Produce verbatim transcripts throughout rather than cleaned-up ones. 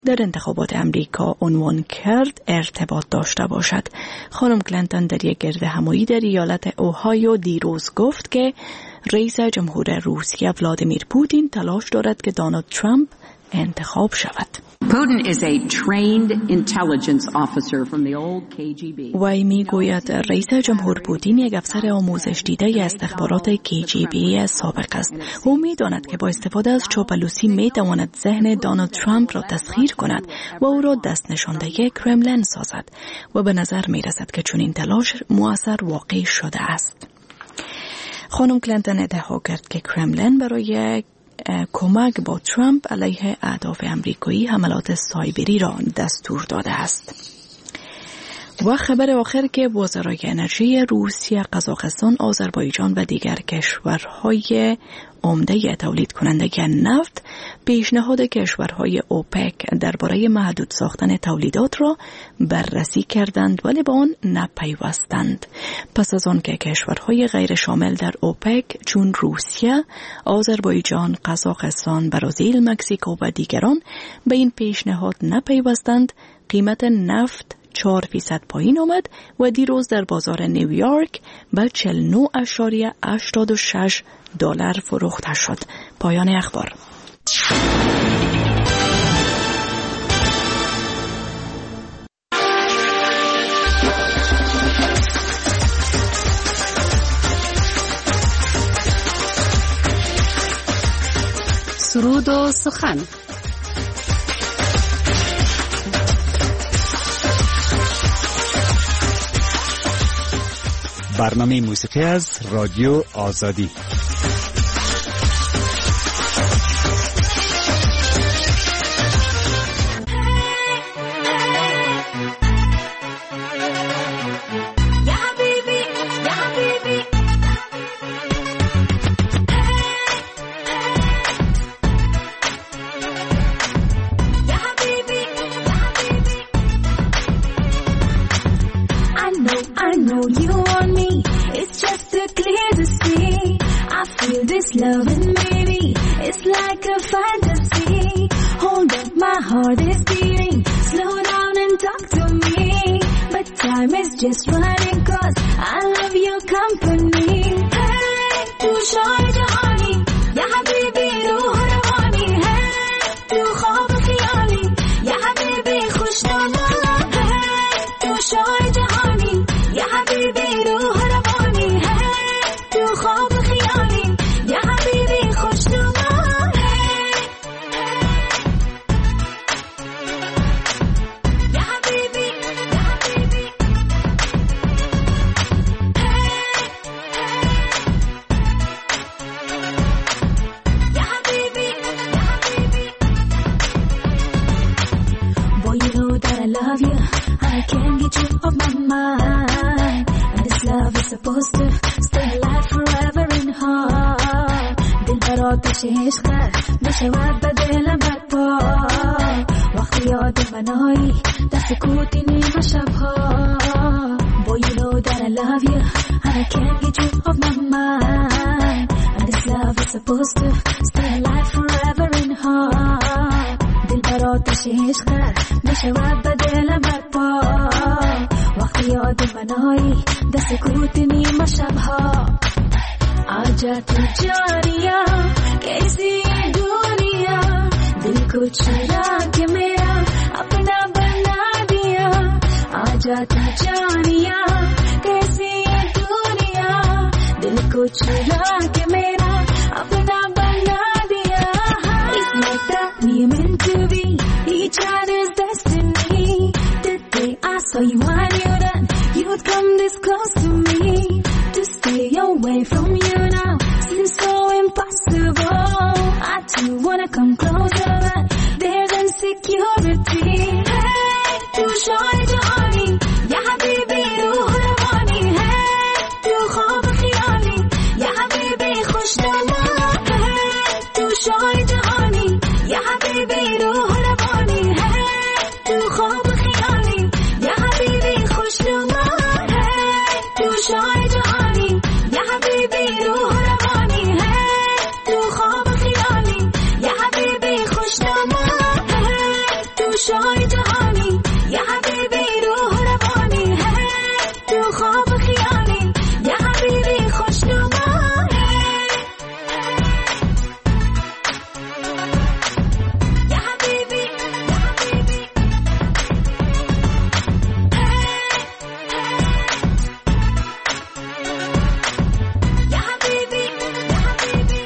در انتخابات امریکا عنوان کرد ارتباط داشته باشد. خانم کلینتون در یک گرد همایی در ایالت اوهایو دیروز گفت که رئیس جمهور روسیه ولادیمیر پوتین تلاش دارد که دونالد ترامپ انتخاب شود. Putin is a trained intelligence officer from the old K G B. وی میگوید رئیس جمهور پوتین یک افسر آموزش دیده استخبارات کی جی بی سابق است. او میداند که با استفاده از چاپلوسی میتواند ذهن دونالد ترامپ را تسخیر کند و او را دست نشانده کرملین سازد و به نظر میرسد که چنین تلاش مؤثر واقع شده است. خانم کلینتون ادعا کرد که کرملین برای کمک با ترامپ علیه اهداف امریکایی حملات سایبری را دستور داده است. و خبر آخر که وزرای انرژی روسیه، قزاقستان، آذربایجان و دیگر کشورهای عمده تولید کننده نفت پیشنهاد کشورهای اوپک درباره محدود ساختن تولیدات را بررسی کردند ولی به آن نپیوستند. پس از آن که کشورهای غیر شامل در اوپک چون روسیه، آذربایجان، قزاقستان، برزیل، مکزیکو و دیگران به این پیشنهاد نپیوستند، قیمت نفت چهار فیصد پایین آمد و دیروز در بازار نیویورک به چهل و نه ممیز هشتاد و شش دلار فروخته شد. پایان اخبار. سرود و سخن. برنامه موسیقی از رادیو آزادی. Loving baby, it's like a fantasy. Hold up, my heart is beating. Slow down and talk to me. But time is just running 'cause I love your company. Hey, tu shai jahani, ya habibi ruh rawani. Hey, tu khwab khiyali, ya habibi khushnama. Hey, tu shai jahani, ya habibi ruh rawani. Hey, tu khwab khiyali. يا حبيبي خوش نما يا حبيبي يا حبيبي يا حبيبي يا حبيبي Boy, you know that I love you. I can't get you off my mind. And this love is supposed to stay alive forever in heart. آتش عشقت بشود به دلم برپا وقتی یاد منایی در سکوتی نیمه شبها Boy, you know that I love you and I can't get you off my mind And this love is supposed to stay alive forever in heart دل بر آتش عشقت بشود به دلم برپا وقتی یاد منایی در سکوتی نیمه شبها आजा तू जानिया कैसी ये दुनिया दिल को चुरा के मेरा अपना बना दिया आजा तू जानिया कैसी ये दुनिया दिल को चुरा के मेरा अपना बना दिया It's like that we meant to be each other's destiny The day I saw you I knew that you'd come this close to me To stay away from you now seems so impossible I too wanna come closer but there's insecurity Hey, tu shai jahani Ya habibi ruh rawani Hey, tu khwab khiyali Ya habibi khushnama Hey, tu shai jahani Ya habibi ruh rawani Hey, tu khwab khiyali Ya habibi khushnama Hey, tu shai jahani Ya habibi ruh rawani Hey, tu khwab khiyali Ya habibi khushnama Hey, tu شای جهانی یا حبیبی روح روانی تو خواب خیالی یا حبیبی خوش نمایی یا حبیبی یا حبیبی یا حبیبی یا حبیبی.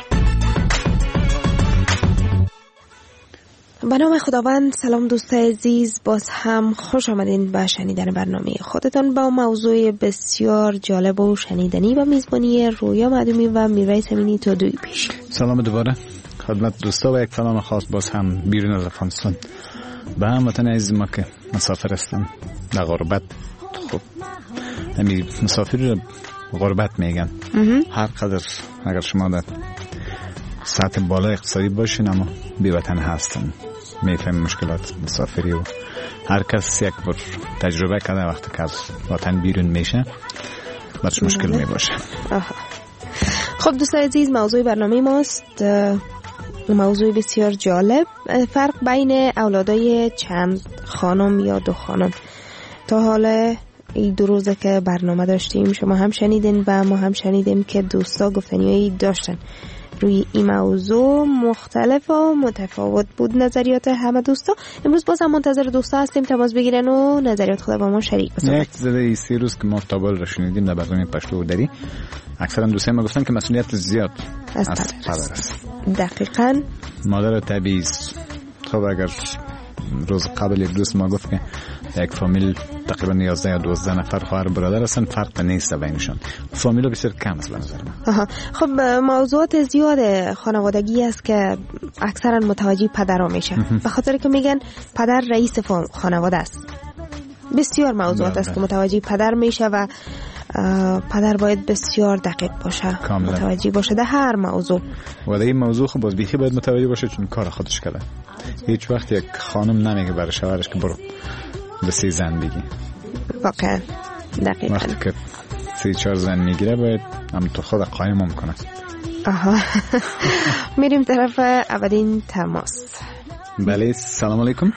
به نام خداوند. سلام دوستای عزیز، باز هم خوش آمدین به شنیدن برنامه خودتان با موضوع بسیار جالب و شنیدنی و میزبانی رویا معدومی و میرویس امینی تا دوی پیش. سلام دوباره خدمت دوستا و یک سلام خاص باز هم بیرون از افغانستان به هموطن عزیز ما که مسافر هستن در غربت. خب همین مسافر رو غربت میگن. هر قدر اگر شما در سطح بالا اقتصادی باشین اما بی وطن هستن، میفهم مشکلات مسافری و هر کس یک بار تجربه کرده وقتی که از وطن بیرون میشه برش مشکل میباشه. خب دوستان عزیز، موضوع برنامه ماست موضوع بسیار جالب، فرق بین اولادای چند خانم یا دو خانم. تا حالا این دو روزه که برنامه داشتیم شما هم شنیدین و ما هم شنیدیم که دوستا گفتنیایی داشتن روی این موضوع، مختلف و متفاوت بود نظریات همه دوستا. امروز باز هم منتظر دوستا هستیم تماس بگیرن و نظریات خود با ما شریک بسازن. یک زده سی روز که ما تابل را شنیدیم در برنامه پشتو دری، اکثرا دوستای ما گفتن که مسئولیت زیاد از پدر است. دقیقاً مادر طبیعی است. خب اگر روز قبل یک دوست ما گفت که یک فامیل تقریبا یازده یا دوازده نفر خواهر برادر هستن، فرق نیست بینشون. فامیل بسیار کم است به نظر من. خب موضوعات زیاد خانوادگی است که اکثرا متوجه پدرها میشه به خاطر که میگن پدر رئیس خانواده است. بسیار موضوعات است که متوجه پدر میشه و پدر باید بسیار دقیق باشه، کاملا متوجه باشه در هر موضوع. و در این موضوع خب باز بیخی باید متوجه باشه چون کار خودش کرده. هیچ وقت یک خانم نمیگه برای شوهرش که برو به سی زن بگی. واقعا دقیقاً وقتی که سی چهار زن میگیره باید هم تو خود قایم هم کنه. آها میریم طرف اولین تماس. بله سلام علیکم.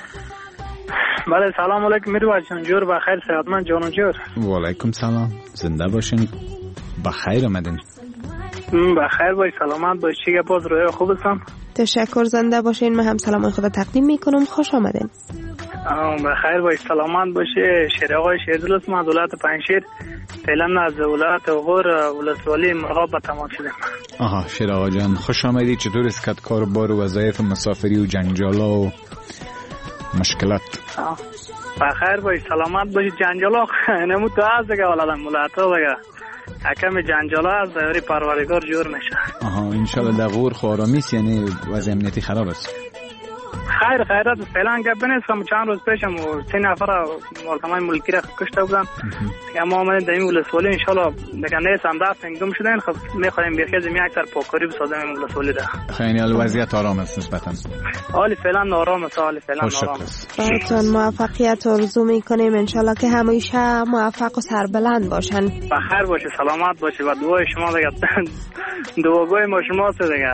بله سلام علیکم میرویس جان، جور بخیر صحتمند جان جور. و علیکم سلام، زنده باشین، بخیر آمدین. بخیر باش، سلامت باش. چیگه باز روی خوب هستم؟ تشکر، زنده باشین. من هم سلام خدا تقدیم میکنم، خوش آمدین. بخیر باش، سلامت باشه. شیر آقای شیردل اسم از ولایت پنجشیر، فعلا از ولایت غور ولسوالی مرغاب به تماس شدیم. آها شیر آقا جان خوش آمدید. چطور است که کار بار و وظایف مسافری و جنجالا و مشکلات؟ بخیر باش، سلامت باش. جنجالا نمو تو از دیگه ولادم ولایت ها دیگه حکم جنجالا از دیاری پروردگار جور میشه. آها انشالله در غور خوارامیست، یعنی وضع امنیتی خراب است؟ خیر خیرات فعلا گپ نیستم. چند روز پیشم سه نفر محکمه ملکی را کشته بودن. اما آمدیم در این ولسوالی انشالله دیگه نیستم رفتیم گم شدن. خب میخوایم بخیزیم یک سر پاکاری بسازیم این ولسوالی ده. خیلی وضعیت آرام است نسبتا؟ حالی فعلا آرام است، حالی فعلا آرام است. براتون موفقیت آرزو میکنیم انشالله که همیشه موفق و سربلند باشن. بخیر باشه، سلامت باشه و دعای شما دیگه دعاگوی ما شماست دیگه.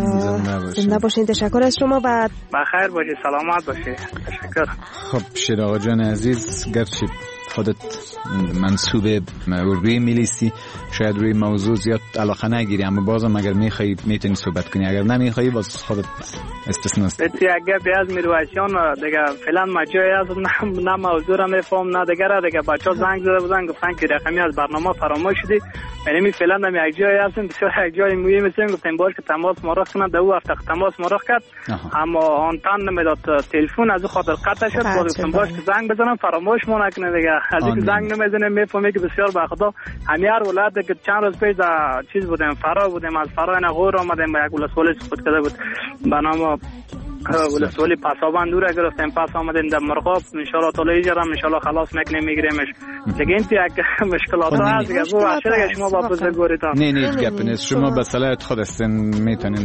زنده باشین. تشکر از شما. بعد بخیر باشه، سلامت باشه. تشکر. خب شیر آقا جان عزیز، گرچه خودت منصوب روی میلیستی شاید روی موضوع زیاد علاقه نگیری، اما بازم اگر میخوایی میتونی صحبت کنی، اگر نمیخوایی باز خودت استثناست. بسی اگر بیاز میرویسیان دیگه فعلا مجای از نه موضوع را میفهم نه دیگه را دیگه بچه ها زنگ زده بودن گفتن که رقمی از برنامه فراموش شدی. یعنی می فعلا نمی یک جای هستیم بسیار یک جای مهم هستیم. گفتیم باش که تماس مراخ کنن در او هفته تماس مراخ کرد اما آنتن نمیداد تلفن از خاطر قطع شد. باز گفتم باش که زنگ بزنم فراموش مو نکنه دیگه. از اینکه زنگ نمیزنه میفهمی که بسیار به خدا همیار ولایت که چند روز پیش در چیز بودیم فرا بودیم از فرا اینا غور آمدیم به یک ولسوالی سقوط کرده بود به نام ولسوالی پاسابند دور گرفتیم. پس آمدیم در مرغاب انشالله تعالی جرم انشالله خلاص میکنیم میگیریمش. دیگه این یک مشکلات هست دیگه. بو عشق شما با بزرگوارتان نه نه گپ نیست. شما به صلاحیت خود هستین میتونین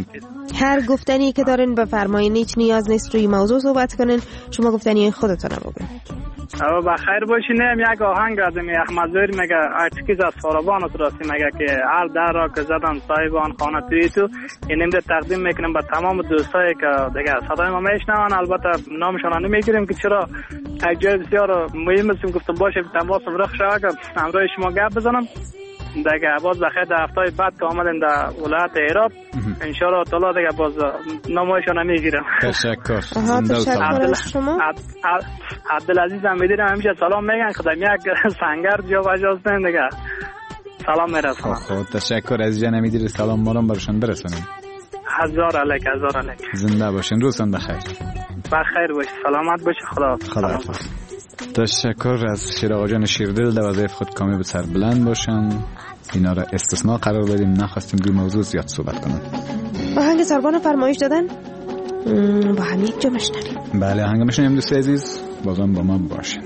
هر گفتنی که دارین بفرمایین، هیچ نیاز نیست روی موضوع صحبت کنین، شما گفتنی خودتون رو بگین. او بخیر باشین. یک آهنگ از می احمد زویر میگه ارتکیز از ساربان راستی میگه که هر در را که زدن صاحبان خانه توی تو این نمیده تقدیم میکنیم به تمام دوستایی که دیگه صدای ما میشنون. البته نامشان نمیگیریم که چرا یک جای بسیار مهم است. گفتم باشه تماس رخ شود که همراه شما گپ بزنم دیگه. باز بخیر در هفته بعد که آمدیم در ولایت عراق ان شاء الله تعالی دیگه باز نامشان میگیرم. تشکر. تشکر از شما. عبدالعزیز هم میدونم همیشه سلام میگن خدای یک سنگر جا بجاستن دیگه سلام میرسونم. خب تشکر از جان میدید سلام ما رو برشون برسونیم. هزار علیک هزار علیک. زنده باشین. روزتون بخیر. بخیر باش. سلامت باش. خدا خدا. تشکر از شیر آقا جان شیردل. در وظایف خود کامی به سر بلند باشن. اینا را استثناء قرار بدیم، نخواستیم روی موضوع زیاد صحبت کنم. آهنگ ساربان فرمایش دادن با هم یک جا مشنویم. بله آهنگ مشنویم دوست عزیز، بازم با ما باشین.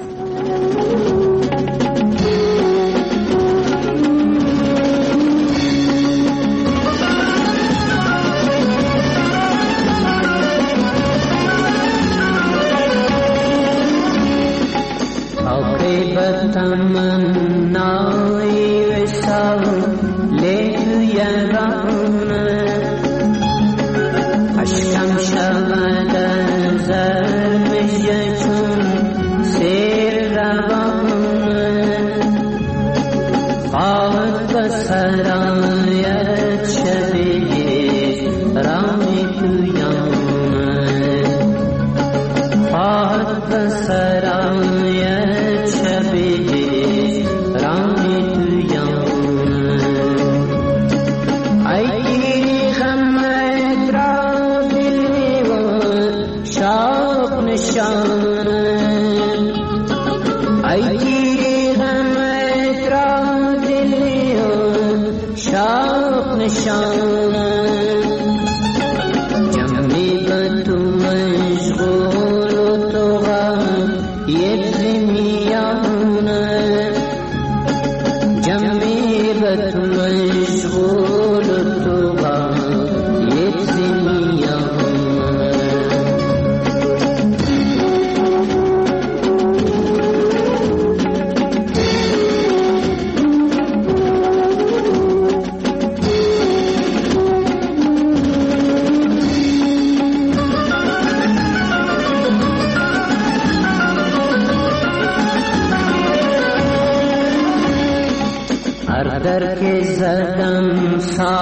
در که زدم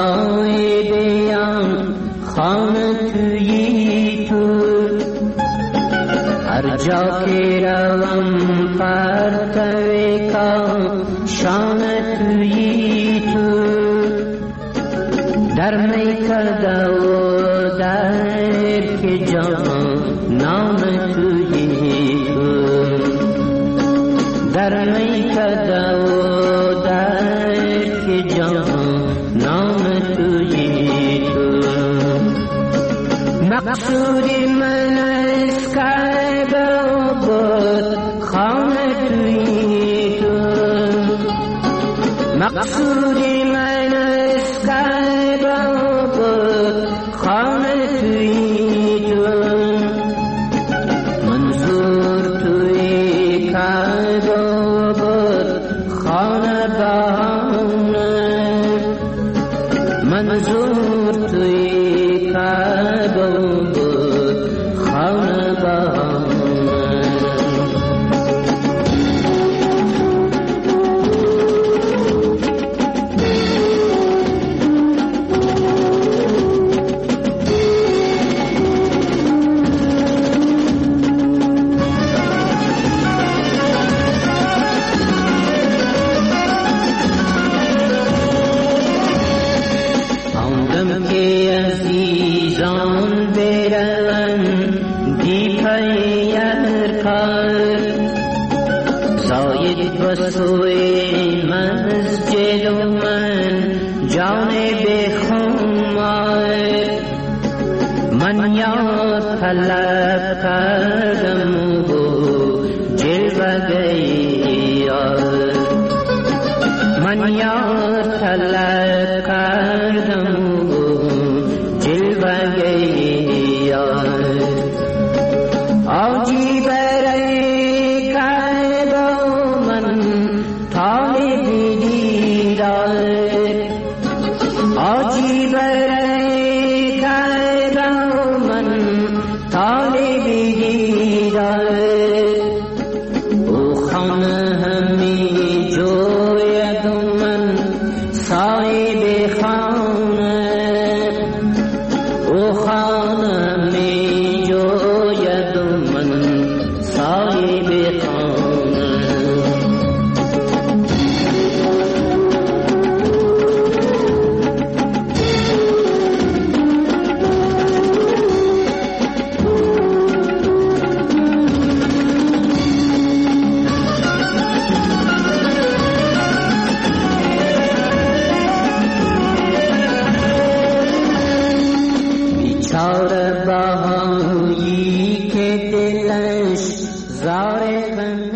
سایدیم خانه تویی تو، هر جا که روم پرتوی کام شانه تویی تو، در میکرده و در که جان نام تویی تو، در میکرده و مقصودی من از کعبه بود خانه تویی تو، مقصودی من از کعبه بود خانه تویی تو، منظور توی کعبه بود خانه بهانه، منظور توی کعبه طلب کردم و جلوه گئی من یار طلب کردم و جلوه خانه همی جوید من صاحب خانه او خانه همی جوید من صاحب خانه بیچاره بهایی که دلش زار غم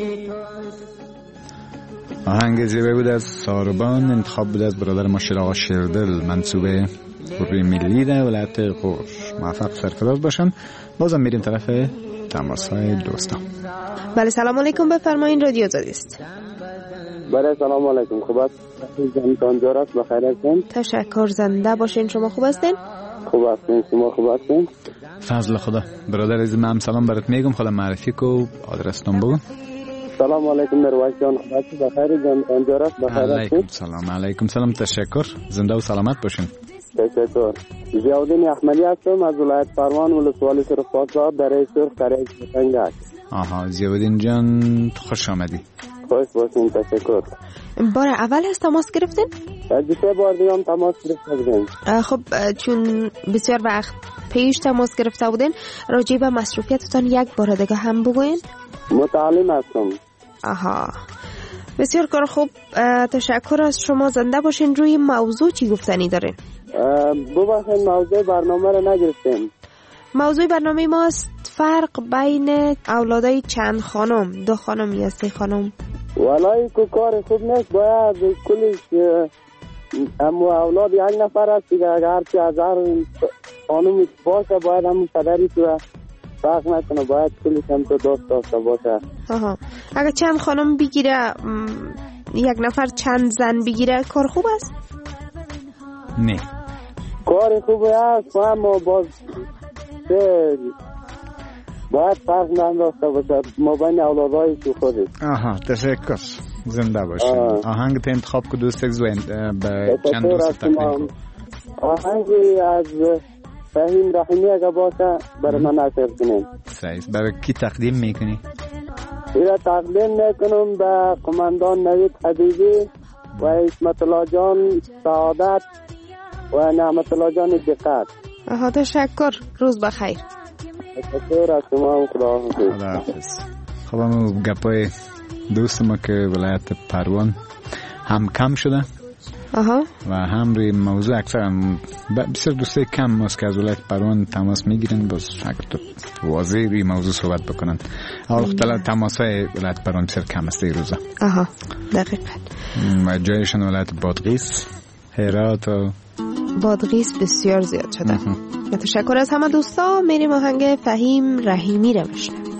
آهنگ زیبایی بود از ساربان، انتخاب بود از برادر ما شیر آقا شیردل، منصوب گروه ملی در ولایت قوش. موفق سرفراز باشن. بازم میریم طرف تماس های دوستان. بله سلام علیکم، بفرمایید رادیو آزادی است. بله سلام علیکم، خوب است؟ زمتان جار است، بخیر هستین؟ تشکر، زنده باشین. شما خوب هستین؟ خوب هستین، شما خوب هستین؟ فضل خدا. برادر عزیز من سلام برات میگم، خدا معرفی کو، آدرستون بگو. سلام علیکم مروت جان، خوب هستی؟ بخیر زمتان جار است، بخیر هستین؟ علیکم سلام. علیکم سلام، تشکر، زنده و سلامت باشین. تشکر. ضیاءالدین احمدی هستم از ولایت پروان، ولسوالی سرخپاساب، دره سرخ، قریه سنگک. آها، ضیاءالدین جان خوش آمدی. خوش باشین، تشکر. بار اول هست تماس گرفتین؟ دو سه بار دیگه هم تماس گرفته بودین. خب چون بسیار وقت پیش تماس گرفته بودین، راجع به مصروفیتتان یک بار دیگه هم بگوین. متعلم هستم. آها، بسیار کار خوب، تشکر از شما. زنده باشین. روی موضوع چی گفتنی دارین؟ ببخشید موضوع برنامه رو نگرفتیم. موضوع برنامه ماست فرق بین اولادای چند خانم، دو خانم یا سه خانم. والله که کار خوب نیست، باید کلش اما اولاد یک نفر است دیگه، اگر هرچی از هر خانم باشه باید همون پدری تو فرق نکنه، باید کلش هم تو دوست داشته باشه. آها، اگر چند خانم بگیره، یک نفر چند زن بگیره، کار خوب است؟ نه کار خوب است، اما باز باید فرق نداشته باشه ما بین اولادهای تو خودش. آها، تشکر، زنده باشین. آهنگ تا انتخاب که دوست اگزوین به چند دوست تقدیم کن. آهنگی از فهیم رحیمی اگه باشه برای من نشر کنیم. سعید، برای کی تقدیم میکنی؟ ایره تقدیم میکنم به قماندان نوید حبیبی و اسمت الله جان سعادت و نعمت الله جان دقت. آها، تشکر، روز بخیر. تشکر از شما، خدا حافظ. خدا حافظ. خب همون گپای دوست ما که ولایت پروان هم کم شده. آها. و هم روی موضوع اکثر هم بسیار دوسته کم است که از ولایت پروان تماس میگیرن، باز اگر تو واضح روی موضوع صحبت بکنن. اول خطلا تماس های ولایت پروان بسیار کم است این روزا. آها، دقیقا. و جایشان ولایت بادغیس، هرات و بادغیس بسیار زیاد شده. تشکر از همه دوستا. میریم آهنگ فهیم رحیمی رو بشنویم.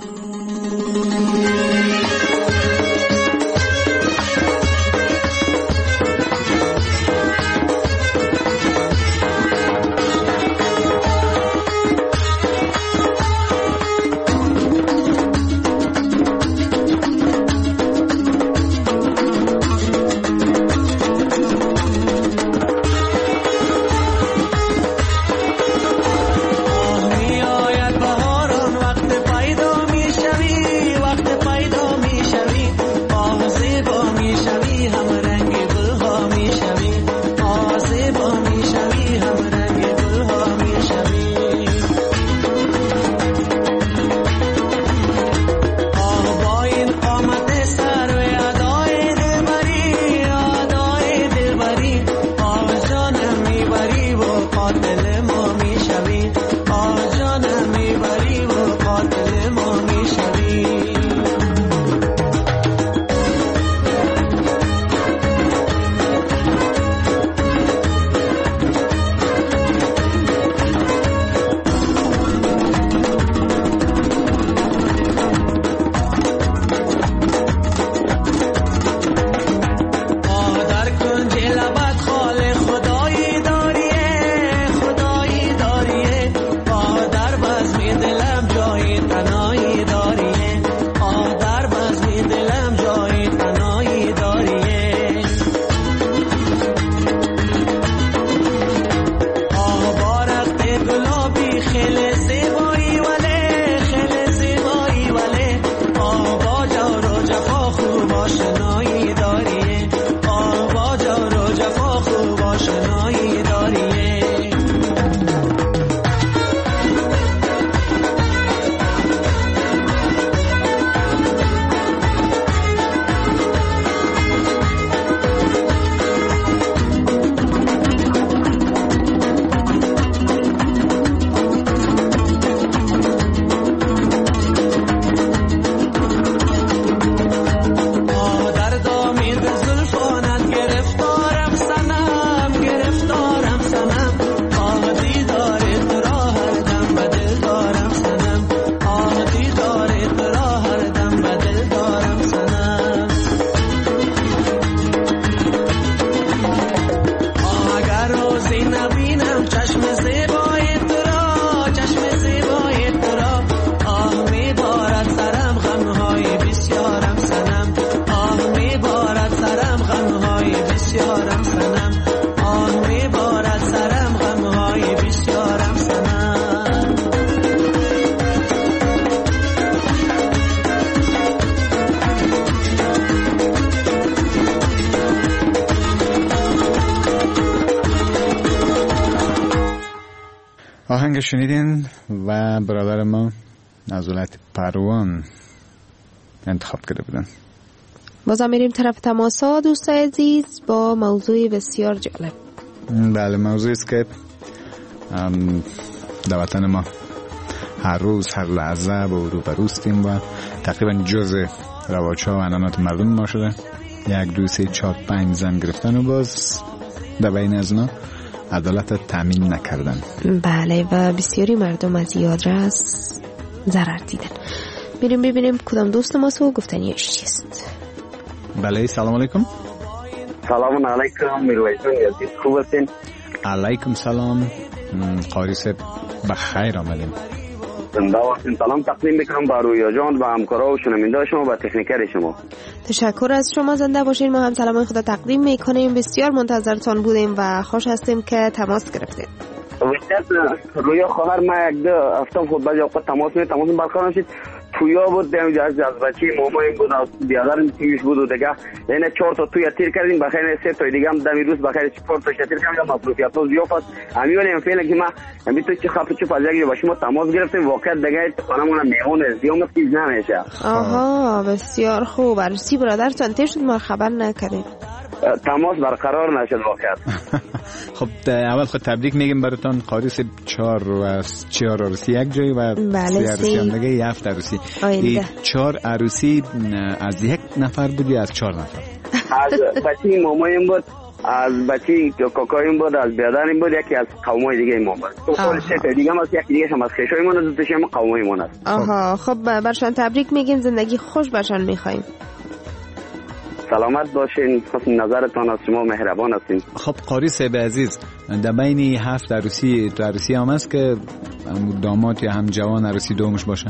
وقت پیدا آهنگ شنیدین و برادر ما از ولایت پروان انتخاب کرده بودن. بازم میریم طرف تماسا دوستای عزیز با موضوع بسیار جالب. بله، موضوعی است که در وطن ما هر روز هر لحظه با رو بروستیم و تقریبا جز رواج‌ها و عنعنات مردم ما شده. یک دو سه چهار پنج زن گرفتن و باز در بین از ما عدالت تامین نکردن. بله، و بسیاری مردم از یادرس ضرر دیدن. میریم ببینیم کدام دوست ما سو گفتنیش چیست. بله، سلام علیکم. سلام علیکم میرویس جان، عزیز خوب هستین؟ علیکم سلام قاری صاحب، بخیر آمدین. زنده باشین. سلام تقدیم میکنم با رویا جان، با همکارا و شنونده شما، با تکنیکر شما. تشکر از شما، زنده باشین. ما هم سلام خدا تقدیم میکنیم. بسیار منتظرتان بودیم و خوش هستیم که تماس گرفتید. رویا خواهر ما یک دو هفته خود بعد اوقات تماس می تماس برقرار شد. تویا بود دم از از بچه مامای بود، از بیادرم تویش بود و دیگه یعنی چهار تا توی تیر کردیم، بخیر سه تا دیگه هم دمی روز بخیر چهار تا تیر کردیم. مصروفیت ها زیاد است. همین ولی فعلا که ما همین تو چه خفه چه فاجعه با شما تماس گرفتیم، واقعا دیگه خانمون میمون زیاد چیز نمیشه. آها، بسیار خوب. عروسی برادرتون تیر شد، ما خبر نکردیم. تماس برقرار نشد واقعا. خب اول خود تبریک میگیم براتون. قاری صاحب چهار و چهار عروسی یک جای و بله، سه عروسی هم دیگه هفت عروسی. این چهار عروسی از یک نفر بود یا از چهار نفر؟ از بچه مامایم بود، از بچه کاکایم بود، از بیادرم بود، یکی از قومای دیگه ایمان بود. تو سه تا دیگه هم از یکی دیگه هم از خشایمون از دوتاش هم قومایمون است. آها، خب برشان تبریک میگیم، زندگی خوش برشان میخوایم. سلامت باشین، حسن نظرتان از شما مهربان هستین. خب قاری صاحب عزیز، در بین هفت عروسی تو عروسی هم هست که داماد یا هم جوان عروسی دومش باشه؟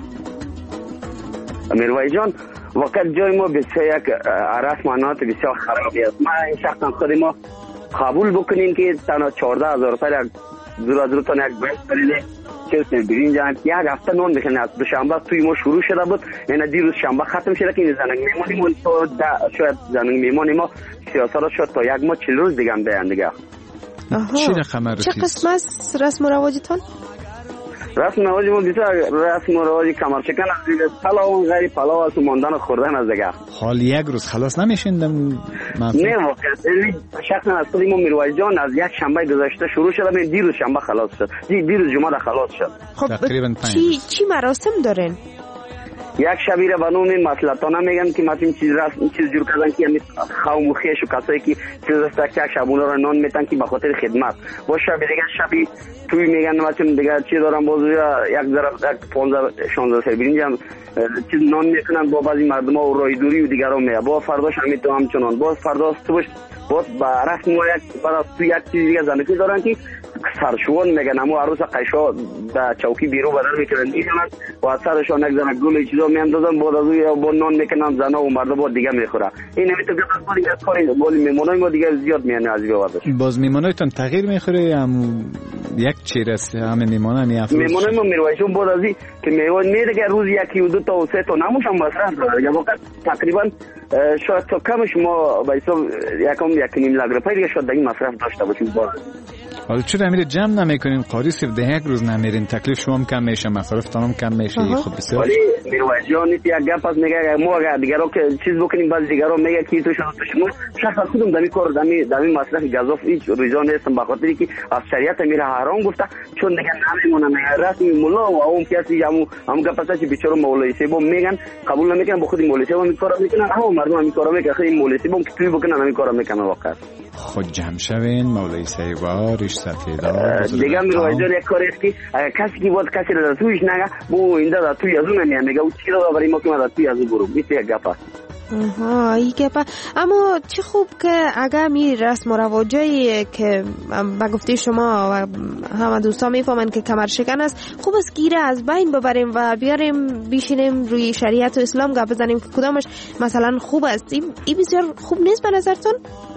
میروی جان، وقت جای ما بسیار یک رسم و عنعنات بسیار خرابی است. ما این شخصا خود ما قبول بکنیم که تنها چهارده هزار روپیه زورا زورا تان یک باید بریده چیز برینج یک هفته نان میکنه. از دوشنبه توی ما شروع شده بود، یعنی دیروز شنبه ختم شده که این زنگ میمونیم و شاید زنگ میمونیم ما سیاست را شد تا یک ماه چل روز دیگه هم بیان دیگه. چی رقم چه قسم است رسم و رواجتان؟ رسم و رواج ما بسیار رسم و رواج کمرشکن از دیگه، پلاو و غیر پلاو از ماندن خوردن از دیگه. حال یک روز خلاص نمیشین دم مفهوم؟ نه واقعا شخصا از خود ما میروی جان از یک شنبه گذشته شروع شده، من دیروز شنبه خلاص شد، دیروز جمعه خلاص شد. خب تقریبا چی چی مراسم دارین؟ یک شبی را بنام این مسئلتانه میگن که مثلا چیز رسم چیز جور کردن که همین قوم و خیش و کسایی که چیز است که شبونه را نان میتن که به خاطر خدمت با شبی دیگه شبی توی میگن مثلا دیگه چی دارن باز یک ذره یک پانزده شانزده سال برینج چیز نان میکنن با بعضی مردم ها و رای دوری و دیگران میگه با فرداش همین تو همچنان باز فردا صبحش باز با رسم و یک بعد تو یک چیز دیگه زندگی دارن که سرشون میگن اما عروس قیشا به چوکی بیرو بدر میکنن میکنن و سرشون یک زنه گل چیزا میاندازن بعد از اون با نان میکنن زنا و مردا با دیگه میخورن. این نمیتونه که دیگه کاری گل میمونای ما دیگه زیاد میانه از بیاوردش. باز میمونایتون تغییر میخوره هم یک چیز است همه میمونن یا افروز میمونای ما میرویشون بعد از این که میوان میره که روز یکی و دو تا و سه تا نموشم مصرف داره یا وقت تقریبا شاید تا کمش ما به حساب یکم یک نیم لاک روپیه دیگه شاید این مصرف داشته باشیم. باز حالا چرا امیر جمع نمیکنین قاری صرف ده یک روز نمیرین تکلیف شما هم کم میشه مصارفتان هم کم میشه. خب بسیار ولی میروی جان یک گپ از میگه ما اگر دیگران که چیز بکنیم بعضی دیگران میگه کی تو شما تو شما شخصا خودم دمی کار دمی دمی مصرف گازوف هیچ ریزان نیستم به خاطری که از شریعت میره حرام گفته چون دیگه نمیمونه میگه رسمی مولا و اون کسی همو هم گپ است که بیچاره مولوی سیبو میگن قبول نمیکنن با خود مولوی سیبو میکارا میکنن اما مردم هم میکارا میکنن خیلی مولوی سیبو که توی بکنن نمیکارا میکنن واقعا. خود جمع شوین مولوی سیبا ریشت دار دیگه میروی جان یک کاری است که کسی که بود کسی را تویش نگه بو ایندا دا توی از اون میگه او چی را برای ما که ما توی از اون برو بیت یک گپ است. آها این گپ. اما چه خوب که اگر می رسم و رواجایی که با گفته شما و همه دوستان میفهمن که کمر شکن است خوب است گیره از بین ببریم و بیاریم بیشینیم روی شریعت و اسلام گپ بزنیم که کدامش مثلا خوب است. این بسیار خوب نیست به نظرتون؟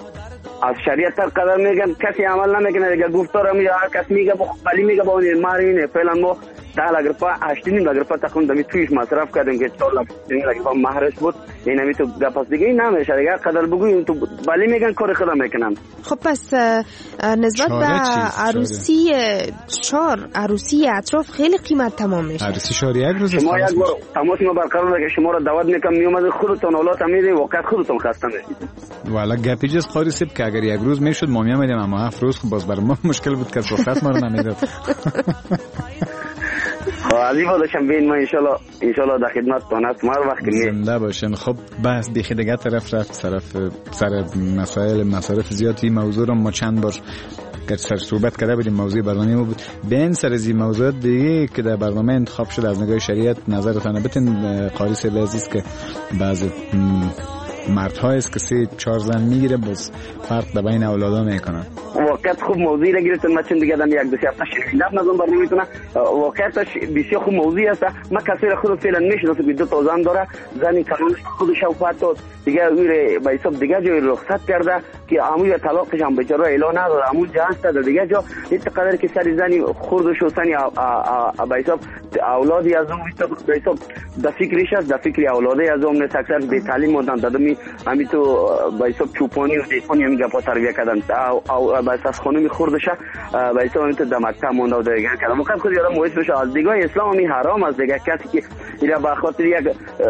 از شریعت تر قدر میگن کسی عمل نمیکنه دیگه گفتارم یا هر کس میگه بخ خالی میگه با اون مارینه فعلا ما ده لک روپا هشت نیم لک روپا تقریبا دمی تویش مصرف کردیم که چهار لک لک روپا مهرش بود. این همی تو گپ دیگه نمیشه دیگه قدر بگویم تو ولی میگن کار خودم میکنم. خب پس نسبت به عروسی شار عروسی اطراف خیلی قیمت تمام میشه. عروسی شار یک روز شما یک بار تماس ما برقرار که شما رو دعوت میکنم میومد خودتون اولاد میده وقت خودتون خسته میشید. والا گپی جز قاری سب که اگر یک روز میشد ما میامدیم اما هفت روز خب باز بر ما مشکل بود که وقت ما رو نمیداد. علی باشم بین ما انشالله انشالله در خدمتتون هستم هر وقت که زنده باشین. خب بس دیگه دیگه طرف رفت طرف سر مسائل مصارف زیادی موضوع رو ما چند بار که سر صحبت کرده بودیم موضوع برنامه ما بود. بین سر از این موضوعات دیگه که در برنامه انتخاب شد از نگاه شریعت نظرتان بتین قاری سب عزیز که بعضی مردها است که سه چهار زن میگیره باز فرق بین اولادا میکنن. واقعیت خوب موضوعی را گرفتن. من چند دیگه دم یک دو سه هفته شنیدم نظام برنامه میتونه واقعیتش بسیار خوب موضوعی است. من کسی را خود فعلا میشناسم که دو تا زن داره زنی کلانش خودش وفات داد دیگه اوی به حساب دیگه جای رخصت کرده که عموی طلاقش هم بیچاره اعلان نداد عمو جهان داد دیگه جا این قدر که سر زنی خوردش و سنی به حساب اولادی از اون به حساب د فکرش است د فکر اولادی از اون اکثر به تعلیم مدن دادمی همین تو به حساب چوپانی و دیپانی هم گپا تربیت کردن او به اساس خانمی خوردشه به حساب همین تو د مکتب مونده و دیگه کردن موقع خود یادم مویش بشه از دیگه اسلام می حرام از دیگه کسی که اینا به خاطر یک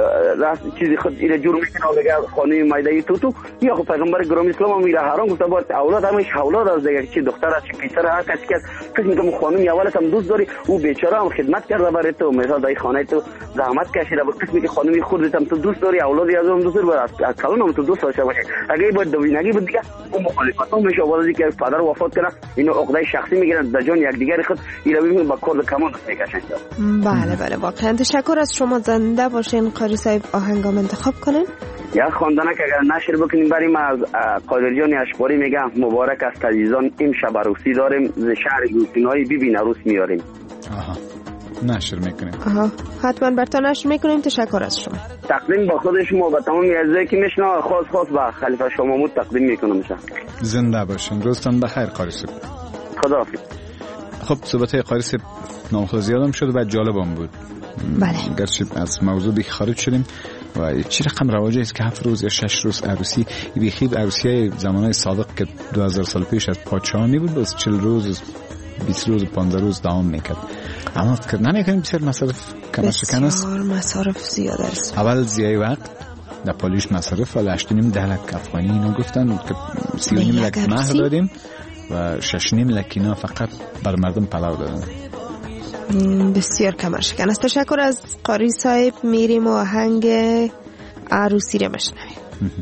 چیزی خود اینا جور میکنه دیگه خانمی مایدای تو تو یا خب پیغمبر گرامی اسلام هم میره حرام گفته بود اولاد همش اولاد از دیگه چی دختر از چی پسر هر کسی که کسی که خانمی اولش هم دوست داری او بیچاره هم خدمت کرده برای تو مثلا دای خانه تو زحمت کشیده بود کسی که خانمی خودت هم تو دوست داری اولادی از اون دوست داری از کلون هم تو دوست داشته باشه اگه بود دوینگی بود دیگه اون مخالفت هم میشه ولی که پدر وفات کنه اینو عقده شخصی میگیرن در جان یک دیگه خود اینا ببین با کارد کمان میکشن. بله بله واقعا تشکر از شما. زنده باشین قاری صاحب. آهنگام انتخاب کنین یا خواندنه که اگر نشر بکنیم بریم ما از قادر جان اشقاری میگم مبارک است عزیزان امشب عروسی داریم ز شهر گوسینایی ببین عروس میاریم. آها نشر میکنیم. آها حتما براتون نشر میکنیم. تشکر از شما. تقدیم با خود شما و تمام اعضایی که میشنا خاص خاص با خلیفه شما مود تقدیم میکنم. زنده باشین. روزتون بخیر قاری صاحب. خداحافظ. خب صحبت قاری صاحب نامخواه زیادم شد و جالبم بود. بله. گرچه از موضوع دیگه خارج شدیم و چی رقم رواجه است که هفت روز یا شش روز عروسی بیخی عروسی های زمانهای سابق که دو هزار سال پیش از پادشاه می بود باز چهل روز بیست روز پانزده روز دوام میکرد. اما فکر نمیکنیم بسیار مصارف کمشکن است. بسیار مصارف زیاد است. اول زیای وقت در پالیش مصارف ولی هشت نیم ده لک افغانی اینا گفتن که سی و نیم لک مهر دادیم و شش نیم لک اینا فقط بر مردم پلاو دادن. بسیار کمرشکن است. تشکر از قاری صاحب. میریم و آهنگ عروسی رو بشنویم.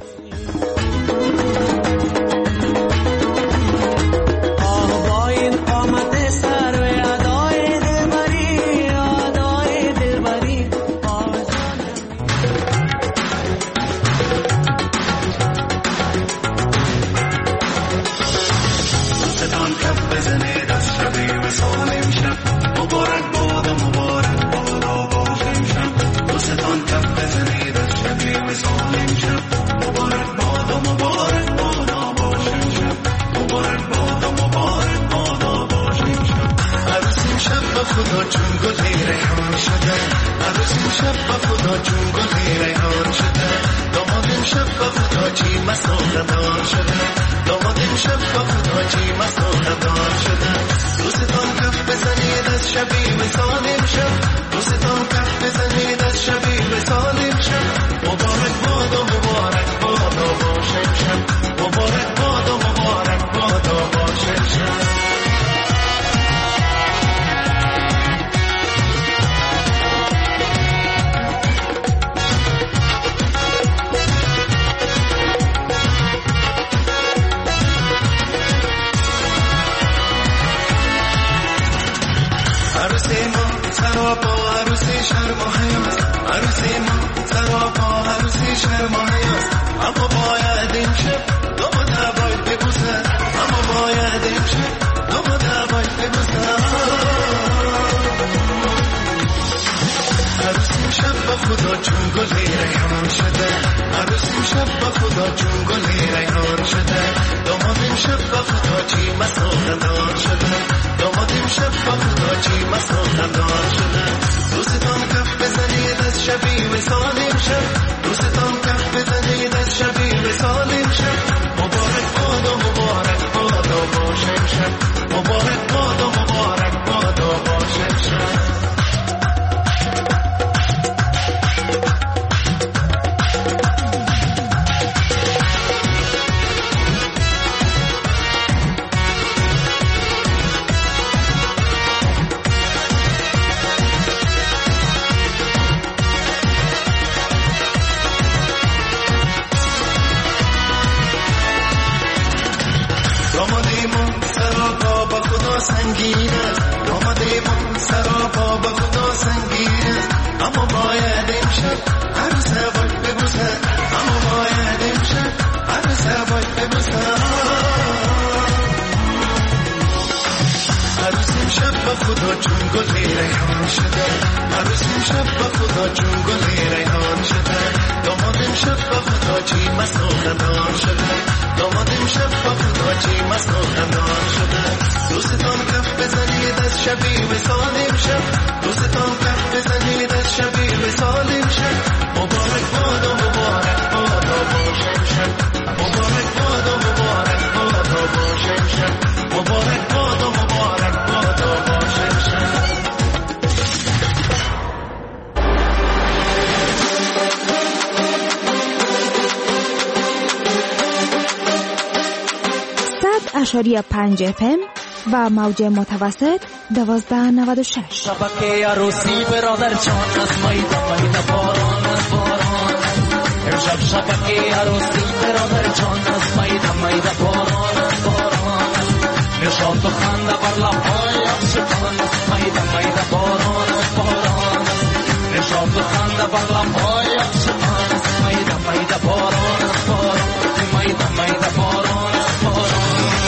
خدا چون گلی ریحان شده عروسی شب با خدا چون گلی ریحان شده دامادم شب با خدا چی مسافردار شده دامادم شب با خدا چی مسافردار شده دوستان کف بزنید از شبی مثالیم شب دوستان کف بزنید از شبی مثالیم شب مبارک باد و مبارک باد و باشم شب مبارک باد و مبارک باد و باشم شب. عروسی ما سراپا عروسی شرم و حیاست عروسی ما سراپا عروسی شرم و حیاست اما باید امشب داماد باید ببوسه اما باید امشب داماد باید ببوسه عروسی شب با خدا خدا چون گل ریحان شده عروس امشب با خدا چون گل ریحان شده داماد امشب با خدا چی مسافردار شده داماد امشب با خدا چی مسافردار شده دوستان کف بزنید از شبیه وصال امشب دوستان کف بزنید از شبیه وصال امشب مبارک باد و مبارک باد و باش امشب مبارک باد و مبارک باد و باش امشب سنگینه آمدیم سراپا با خدا سنگینه اما باید امشب عروسه باید ببوسه اما باید امشب عروسه باید ببوسه عروس امشب با خدا چون گل ریحان شده عروس امشب با خدا چون گل ریحان شده داماد امشب با خدا چی مسافردار شده داماد امشب با خدا چی مسافردار شده دوستان کف بزنید از شبیه وصال امشب دوستان کف بزنید از شبیه وصال امشب مبارک باد و مبارک باد و باش امشب مبارک باد و مبارک باد و باش امشب مبارک باد و مبارک باد و باش امشب صد اشاریه پنج اف ام و موج متوسط دوازده نود و شش. شبکه عروسی برادر جان از میدان میدان باران از باران امشب شبکه عروسی برادر جان از میدان میدان باران از باران نشاط و خنده بر لبهای عاشقان از میدان میدان باران از باران نشاط و خنده بر لبهای عاشقان از میدان میدان باران از باران میدان میدان باران از باران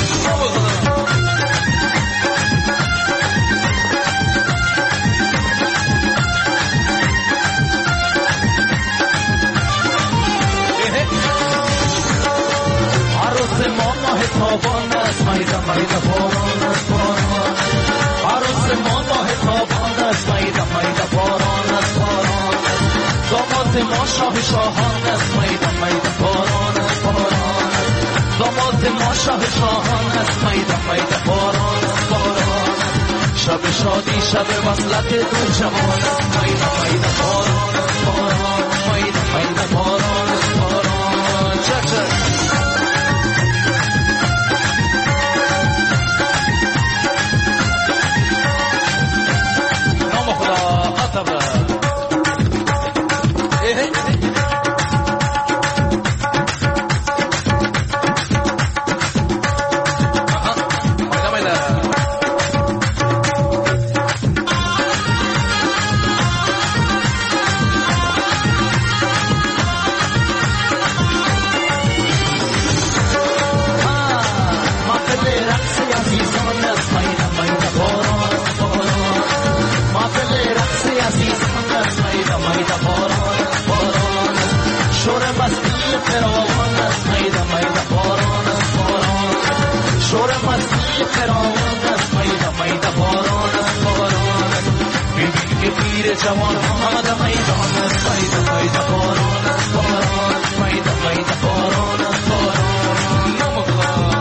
تابان است میدان میدان باران است باران عروس ما ماه تابان است میدان میدان باران است باران داماد ما شاه شاهان است میدان میدان باران است باران داماد ما شاه شاهان است میدان میدان باران است باران شب شادی شب وصلت دو جوان است میدان میدان باران است باران میدان میدان باران است باران چک چک جوان آمد میدان است میدان میدان باران است باران میدان میدان باران است باران نمکان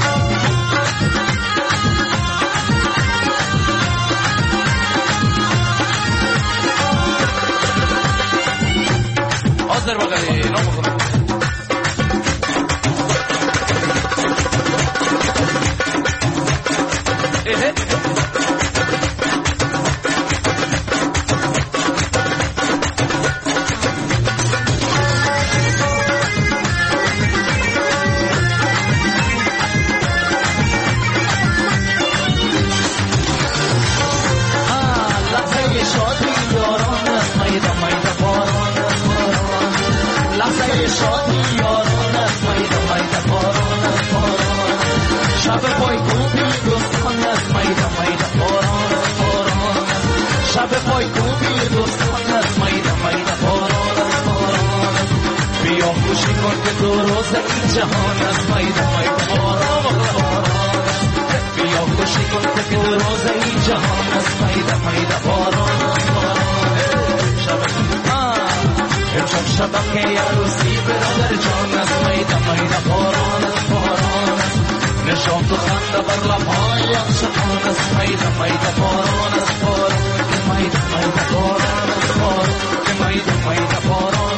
آذر بغلی نمکان شب پای کوبی دوستان از میدان میدان باران خوشی کن که تو روز این جهان است میدان میدان باران باران بیا خوشی کن که تو روز این جهان است میدان میدان باران باران شب امشب شبم که عروسی برادر جان است میدان میدان باران باران نشان تو خنده بر لبهای عاشقان است میدان میدان باران باران میدان میدان باران باران میدان میدان باران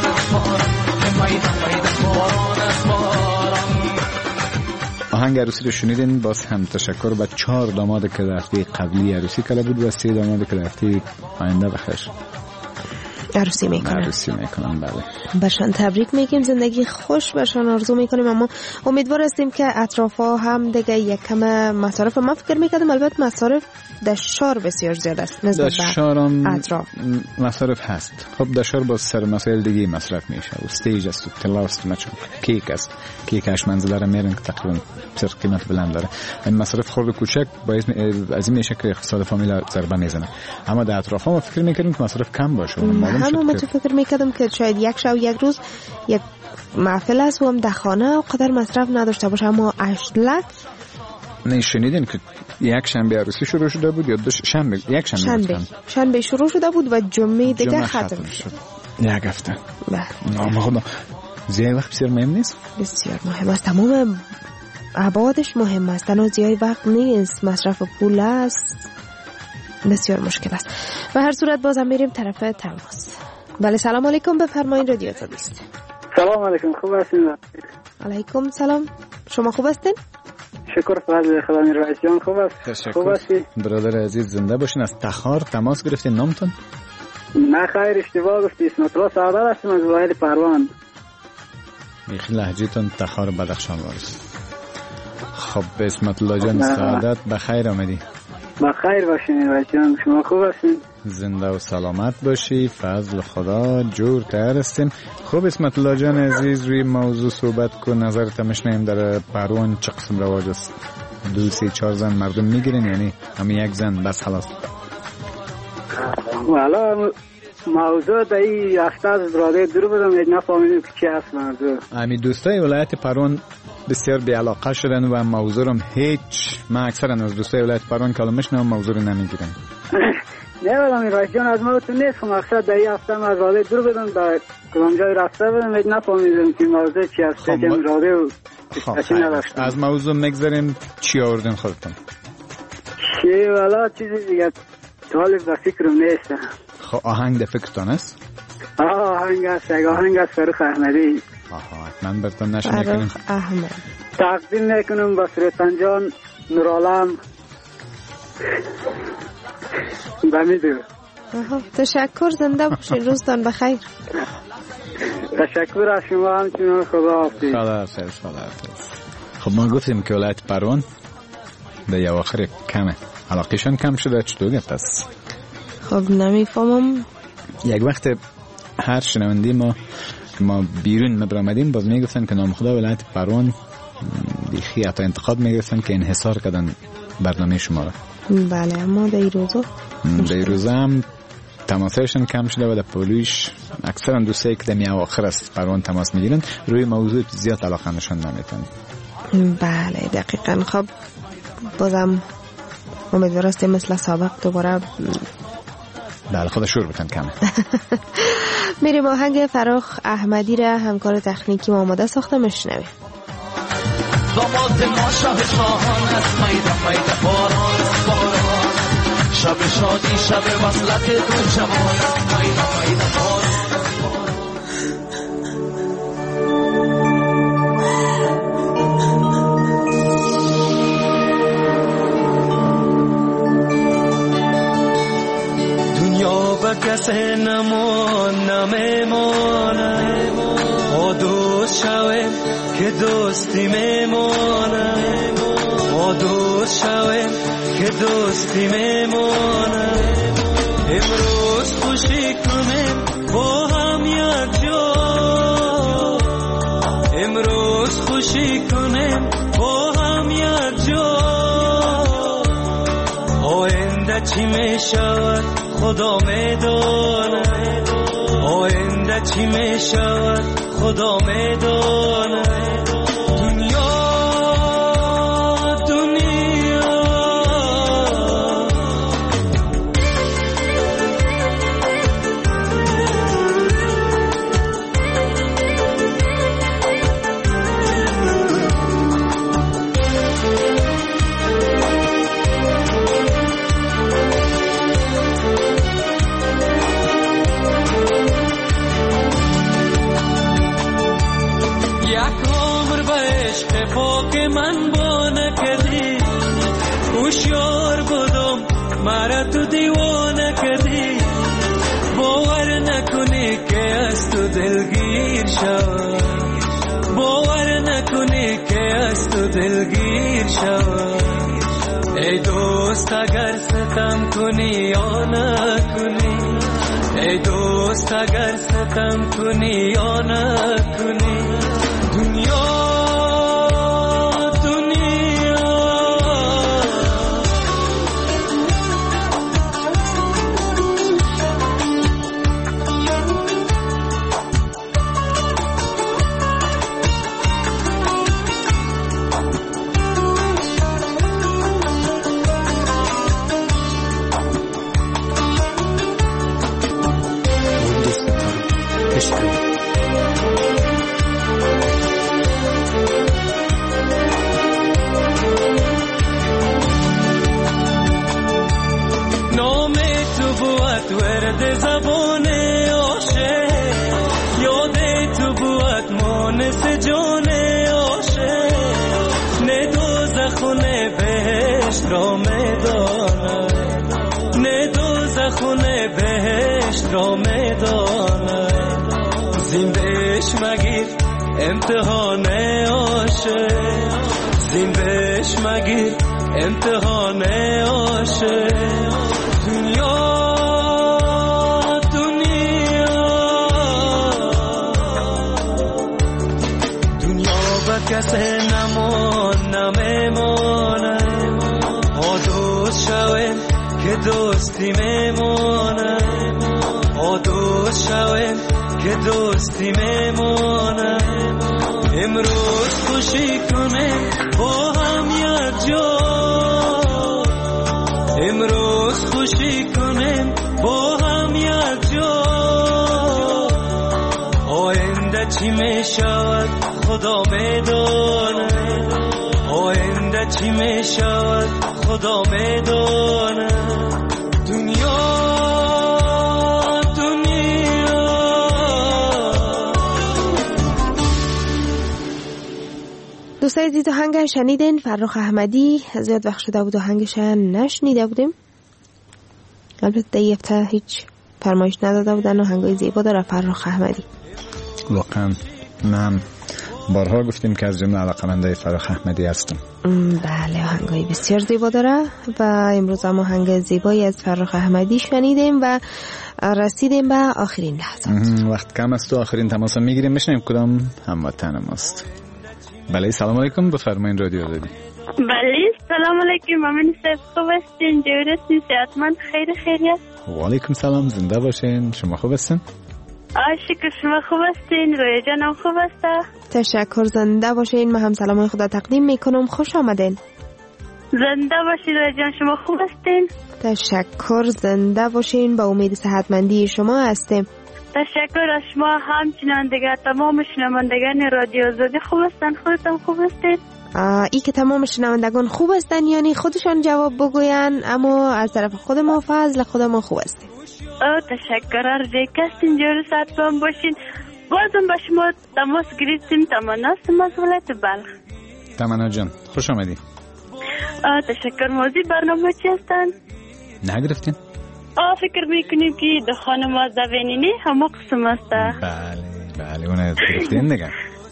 آهنگ عروسی رو شنیدین. باز هم تشکر به چهار داماد که در هفته قبلی عروسی کلا بود و سه داماد که در هفته آینده بخیر عروسی میکنن عروسی میکنن بله برشان تبریک میگیم، زندگی خوش برشان آرزو میکنیم. اما امیدوار هستیم که اطرافا هم دیگه یک کم مصارف ما فکر میکردم البته مصارف دشار بسیار زیاد است نسبت به اطراف مصارف هست. خب دشار با سر مسائل دیگه مصرف میشه و استیج است و تلاست مچون کیک است کیک هشت منزله را میرن که تقریبا بسیار قیمت بلند داره. این مصارف خرد و کوچک باعث از این میشه که اقتصاد فامیل ضربه میزنه. اما در اطراف ما فکر میکردیم که مصارف کم باشه. همه ما تو فکر میکردم که شاید یک شب یک روز یک محفل است و هم در خانه قدر مصرف نداشته باشه. اما هشت لک نه شنیدین که یک شنبه عروسی شروع شده بود یا دو شنبه یک شنبه شنبه شنبه شروع شده بود و جمعه دیگه ختم شد. یک هفته. بله. نه خدا زیاد وقت بسیار مهم نیست. بسیار مهم است. تمام ابعادش مهم است. تنها زیاد وقت نیست. مصرف پول است. بسیار مشکل است. و هر صورت بازم میریم طرف تماس. بله سلام علیکم، بفرمایید رادیو تا دوست. سلام علیکم، خوب هستین؟ علیکم سلام، شما خوب هستین؟ شکر فضل خدا. میرویس جان خوب است؟ خوب هستی؟ برادر عزیز زنده باشین. از تخار تماس گرفتین نامتون؟ نه خیر اشتباه گفتی. اسمت الله سعادت هستم از ولایت پروان. میخی لهجه‌تون تخار بدخشان وارد. خب اسمت الله جان سعادت بخیر آمدی. بخیر باشین میرویس جان، شما خوب هستین؟ زنده و سلامت باشی، فضل خدا جور تر هستین. خب اسمت الله جان عزیز روی موضوع صحبت کن، نظرت میشنیم. در پروان چه قسم رواج است؟ دو سه چهار زن مردم میگیرن یعنی همین یک زن بس خلاص؟ والا موضوع در این هفته از برادر دور بودم یک نفهمیدم که چی هست موضوع. همین دوستای ولایت پروان بسیار بی علاقه شدن و موضوع هم هیچ ما اکثرا از دوستای ولایت پروان کلمش نه موضوع رو نمیگیرن. نه والا میرویس جان از ما تو نیست. مقصد در این هفته از برادر دور بودم در کدام جای رفته بودم یک نفهمیدم که موضوع چی هست. که برادر چی نداشتم. از موضوع مگذاریم. چی آوردین خودتون؟ چی والا چیزی دیگه طالب به فکرم نیست. خب آهنگ در فکرتان است؟ آه آهنگ است. یک آهنگ است فرخ احمدی. آها حتما برتون نشون میکنیم. فرخ احمد تقدیم میکنم به سلطان جان نورالم بمیدو. تشکر، زنده باشین، روزتان بخیر. تشکر از شما همچنان. خدا حافظ. خدا حافظ. خدا حافظ. خب ما گفتیم که ولایت پروان در یه آخر کمه علاقیشان کم شده. چطور گفت است؟ خب نمیفهمم. یک وقت هر شنوندی ما ما بیرون مبرامدیم باز میگفتن که نام خدا ولایت پروان بیخی حتی انتقاد میگفتن که انحصار کردن برنامه شما را. بله اما در این روزا در این روزا هم تماسایشون کم شده و در پولویش اکثرا دوستایی که در می اواخر است پروان تماس میگیرن روی موضوع زیاد علاقه نشان نمیتن. بله دقیقا. خب بازم امیدوار هستیم مثل سابق دوباره بله خدا شور بکن کمه. میریم آهنگ فرخ احمدی را همکار تکنیکی ما آماده ساخته میشنویم. داماد ما شب شاهان است میدان میدان باران باران شب شادی شب وصلت دو جوان است میدان میدان باران. دنیا به کسی نمان نمیمانه ما دوست شویم که دوستی میمانه ما دوست شویم که دوستی میمانه امروز خوشی کنیم با هم یک جا امروز خوشی کنیم با هم یک جا آینده چی میشود خدا میدانه آینده چی می شود خدا می داند دنیا دنیا پاک من با نکردی هوشیار بودم مرا تو دیوانه کردی باور نکنی که از تو دلگیر شوم باور نکنی که از تو دلگیر شوم ای دوست اگر ستم کنی یا نکنی ای دوست اگر ستم کنی یا نکنی دنیا ورد زبان عاشق یاد تو بود مونس جان عاشق نه دوزخ و نه بهشت را میداند نه دوزخ و نه بهشت را میداند زین بهش مگیر امتحان عاشق زین بهش مگیر امتحان عاشق دنیا کسی نمان نمیمانه ها دوست شویم که دوستی میمانه ها دوست شویم که دوستی میمانه امروز خوشی کنیم با هم یک جا امروز خوشی کنیم با هم یک جا آینده چی می شود خدا میداند آینده چی می شود خدا میداند دنیا دنیا دوستای عزیز آهنگ شنیدین فرخ احمدی زیاد وقت شده بود آهنگش نشنیده بودیم البته یه هفته هیچ فرمایش نداده بودن آهنگای زیبا داره فرخ احمدی واقعا من بارها گفتیم که از جمله علاقه‌مندای فرخ احمدی هستم. بله آهنگای بسیار زیبا داره و امروز هم آهنگ زیبایی از فرخ احمدی شنیدیم و رسیدیم به آخرین لحظات. وقت کم است و آخرین تماس میگیریم میشنیم کدام هموطن ماست. بله سلام علیکم بفرمایید رادیو آزادی. بله سلام علیکم مامین صاحب خوب هستین جوری هستین صحتمند خیر خیریت و علیکم سلام زنده باشین شما خوب هستین؟ شکر شما خوب هستین روی جانم خوب هسته تشکر زنده باشین من هم سلام خدا تقدیم میکنم خوش آمدین زنده باشین روی جان شما خوب هستین تشکر زنده باشین با امید صحتمندی شما هستیم تشکر از شما همچنان دیگه تمام شنوندگان رادیو آزادی خوب هستن خودتان خوب هستین ای که تمام شنوندگان خوب هستن یعنی خودشان جواب بگوین اما از طرف خود ما فضل خود ما خوب هستیم او تشکر ارزی کستین جور ساعتان باشین بازم با شما تماس گرفتیم تمنا هستم از ولایت بلخ تمنا جان خوش آمدی او تشکر موضوع برنامه چی هستن نگرفتین او فکر میکنیم که دو خانم از دوینینی همه قسم هسته بله بله اونه گرفتین دیگه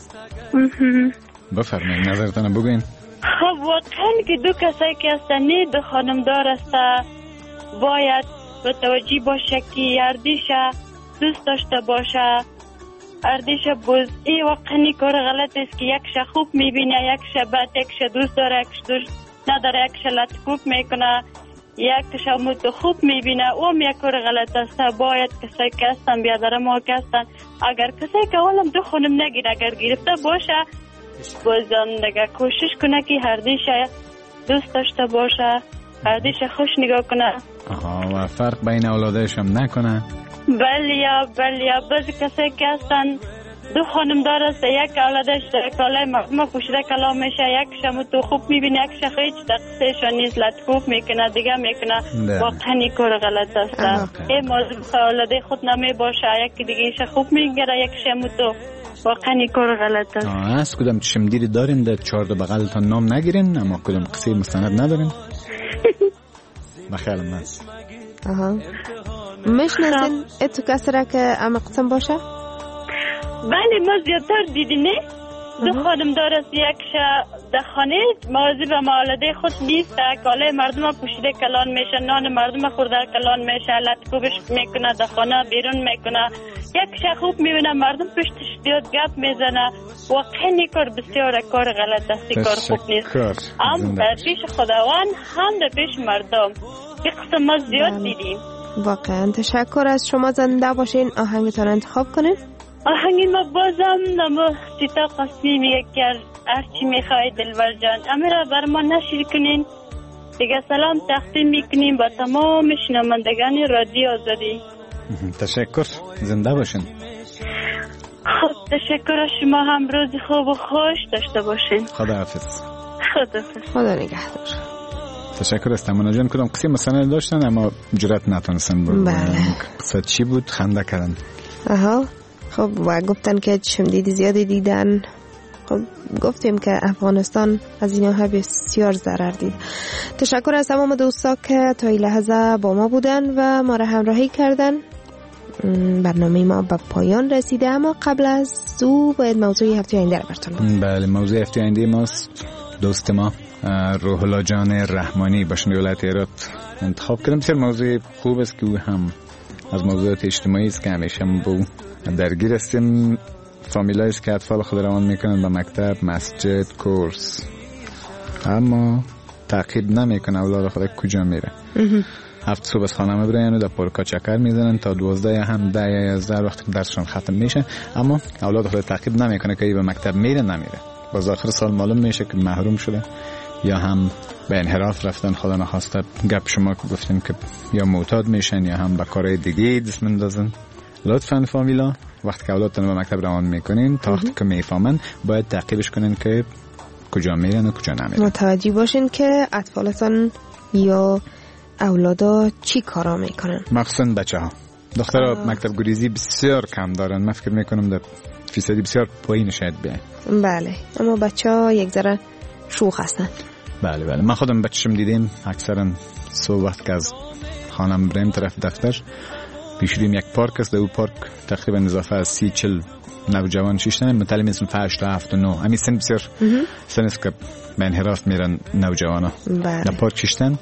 بفرمایید نظرتان بگوین خب واقعا که دو کسایی که هستنی دو خانم دار هسته باید به توجه باشه که اردیش دوست داشته باشه اردیش بوز ای واقعا کار غلط است که یکش خوب میبینه یکش بد یکش دوست داره یکش دوست نداره یکش لطفوک میکنه یک شما تو خوب میبینه اون یک کار غلط است. باید کسایی که هستن بیادر ما که هستن اگر کسایی که اولم دو خانم نگیره اگر گرفته باشه بازم دیگه کوشش کنه که هر دیشه دوست داشته باشه، هر دیشه خوش نگاه کنه. آها و فرق بین اولادش هم نکنه. بله بله بعضی کسایی که هستن دو خانم داره یک اولادش کالای مردم پوشیده کلام میشه، یک شما تو خوب میبینه یک شخص هیچ دقیقه نیست لطفوف میکنه دیگه میکنه. واقعا این کار غلط است. این موضوع اولاده خود نمی باشه یک دیگه ایش خوب میگره یک شما تو واقعا این کار غلط است. آه از کدام چشمگیری دارین در چهار دو بغلتان نام نگیرین اما کدام قصه مستند ندارین؟ بخیرم من آها میشناسین اتو کسی را که اما قسم باشه؟ بله ما زیادتر دیدینه دو خانم داره یک شا در خانه مواظب مولده خود نیست، کالای مردم پوشیده کلان میشه، نان مردم خورده کلان میشه، لطکوبش میکنه در خانه بیرون میکنه، یک شا خوب میبینه مردم پشتش دیاد گپ میزنه. واقعا این کار بسیار کار غلط است، کار خوب نیست. هم در پیش خداوند هم در پیش مردم یک قسم ما زیاد دیدیم. واقعا تشکر از شما. زنده باشین. آهنگتان انتخاب کنین. آهنگی ما بازم نمو سیتا قسمی میگه که هرچی میخوای دلبر جان امیرا بر ما نشیر کنین. دیگه سلام تقدیم میکنیم با تمام شنوندگان رادیو آزادی. تشکر. زنده باشین. خب تشکر از شما هم روز خوب و خوش داشته باشین. خداحافظ. خداحافظ. خدا نگهدار. تشکر از تمنا جان. کدام قصه مثلا داشتن اما جرأت نتونستن بود. بله. قصه چی بود؟ خنده کردن. آها خب و گفتن که شمدید زیادی دیدن. خب گفتیم که افغانستان از اینها بسیار ضرر دید. تشکر از تمام دوستا که تا این لحظه با ما بودن و ما را همراهی کردن. برنامه ما به پایان رسیده اما قبل از او باید موضوع هفته آینده را براتون بگم. بله موضوع هفته آینده ماست دوست ما روح الله جان رحمانی باشند ولایت هرات انتخاب کردم. بسیار موضوع خوب است که او هم از موضوعات اجتماعی است که همیشه ما با درگیر هستیم. فامیلایی است که اطفال خود روان میکنن به مکتب، مسجد، کورس اما تعقیب نمیکنه اولاد خود کجا میره. هفت صبح از خانه میبرن و در پارکا چکر میزنن تا دوازده هم ده یا یازده وقتی درسشون ختم میشه اما اولاد خود تعقیب نمیکنه که به مکتب میره نمیره. باز آخر سال معلوم میشه که محروم شده یا هم به انحراف رفتن. خدا نخواسته گپ شما که گفتیم که یا معتاد میشن یا هم به کارهای دیگه دست مندازن. لطفاً فامیلا وقتی که اولادتون به مکتب روان میکنین تا وقتی که میفهمن باید تعقیبش کنین که کجا میرن و کجا نمیرن. متوجه باشین که اطفالتون یا اولادا چی کارا میکنن. مخصوصا بچه ها. دخترها مکتب گریزی بسیار کم دارن. من فکر میکنم در فیصدی بسیار پایین شاید بیاین. بله اما بچه ها یک ذره شوخ هستن. بله بله من خودم بچه‌م دیدیم اکثرا صبح وقت که از خانم بریم طرف دفتر پیشریم یک پارک است. در او پارک تقریبا اضافه از سی چل نوجوان شیشتن متعلم اسم هشت تا هفت و نه همین سن بسیار سن است که به انحراف میرن نوجوان ها. در پارک شیشتن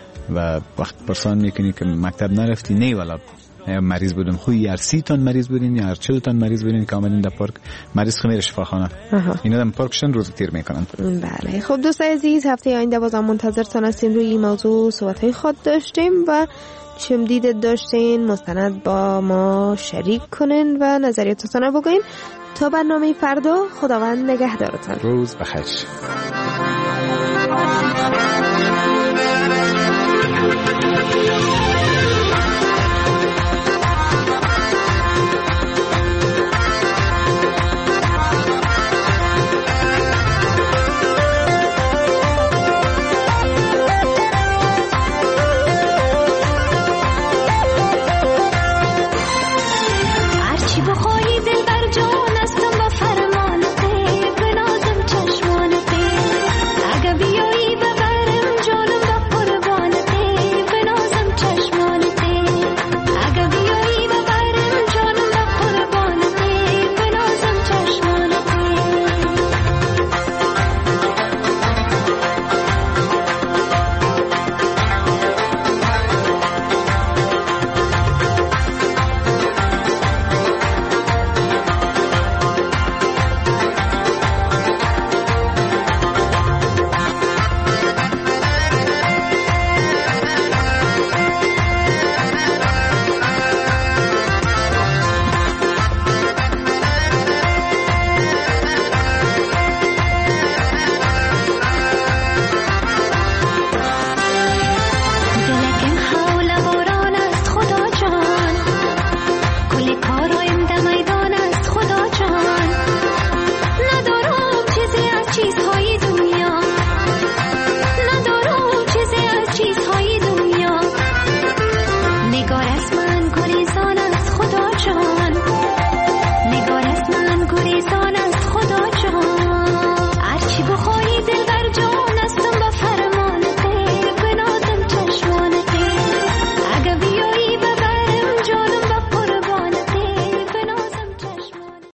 و وقت پرسان میکنی که مکتب نرفتی نه والا مریض بودم. خوی هر سی تن مریض بودین یا هر چل تن مریض بودین که آمدین در پارک مریض خمیره شفاخانه اینا در پارکشن روز تیر میکنن. بله خب دوستای عزیز هفته آینده بازم منتظرتان هستیم. روی این موضوع صحبت‌های خود داشتیم و چمدید داشتین مستند با ما شریک کنین و نظریاتتان رو بگوین. تا برنامه فردا خداوند نگهدارتان. روز بخیر. چشم گوری سال